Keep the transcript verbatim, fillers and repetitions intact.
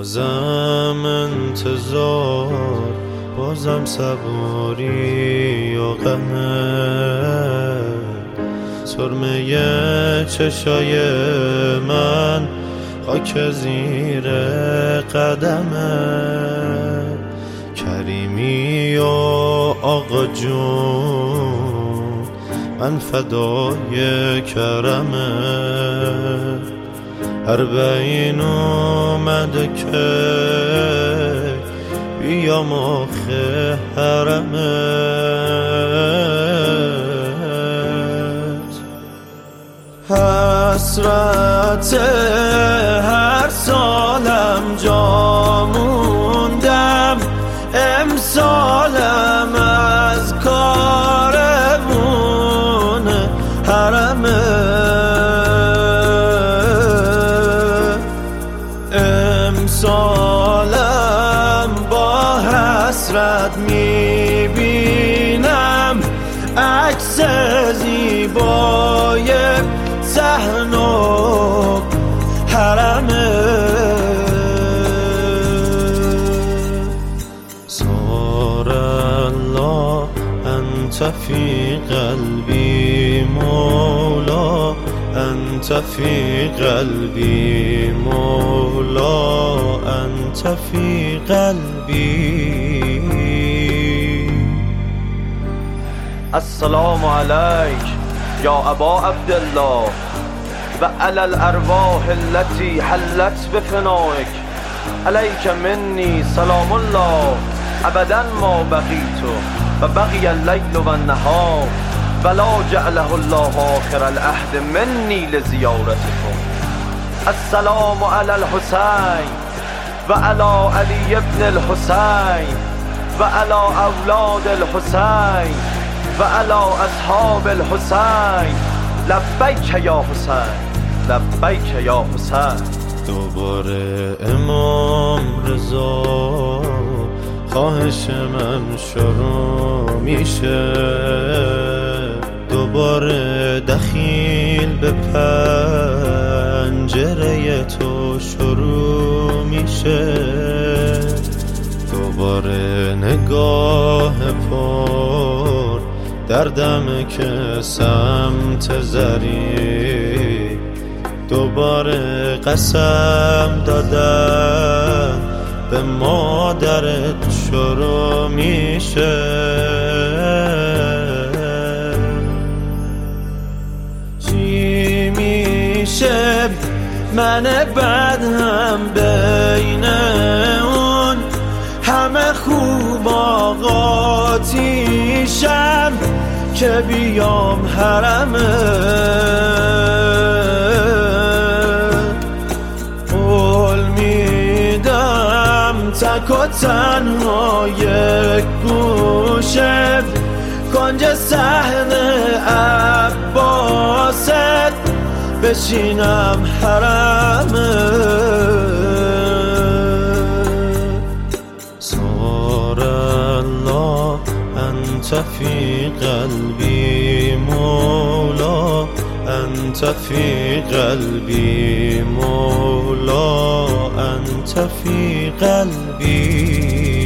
بازم انتظار، بازم صبوری و غمه، سرمه چشای من خاک زیر قدمه. کریمی و آقا جون من فدای کرمه، اربعین اومده که بیام آخه حرمت. حسرت هر سالم جا موندم، امسالم از کارمون حرمه. امسالم با حسرت میبینم عکس زیبای صحن و حرمه. صار الله انت فی قلبی مولا، انت فی قلبی مولا، انت فی قلبی. السلام علیک یا ابا عبدالله و علی الارواح التي حلت بفنائک، علیک منی سلام الله ابدا ما بقیت و بقی اللیل و النهار ولا جعله الله آخر العهد منی لزیارتكم. السلام علی الحسین و علی علی ابن الحسین و علی اولاد الحسین و علی اصحاب الحسین. لبیک یا حسین، لبیک یا حسین. دوباره امام رضا خواهش من شروع میشه، دوباره دخیل به پنجره تو شروع میشه، دوباره نگاه پر دردم که سمت زری، دوباره قسم دادم به مادرت شروع میشه. چی میشه من بد هم بین اون همه خوب آقاتیشم که بیام حرمه. قول میدم تک و تنها یک گوشه کنج صحن عباست بشینم حرمه. صار الله انت فی قلبی مولا، انت فی قلبی مولا، انت فی قلبی.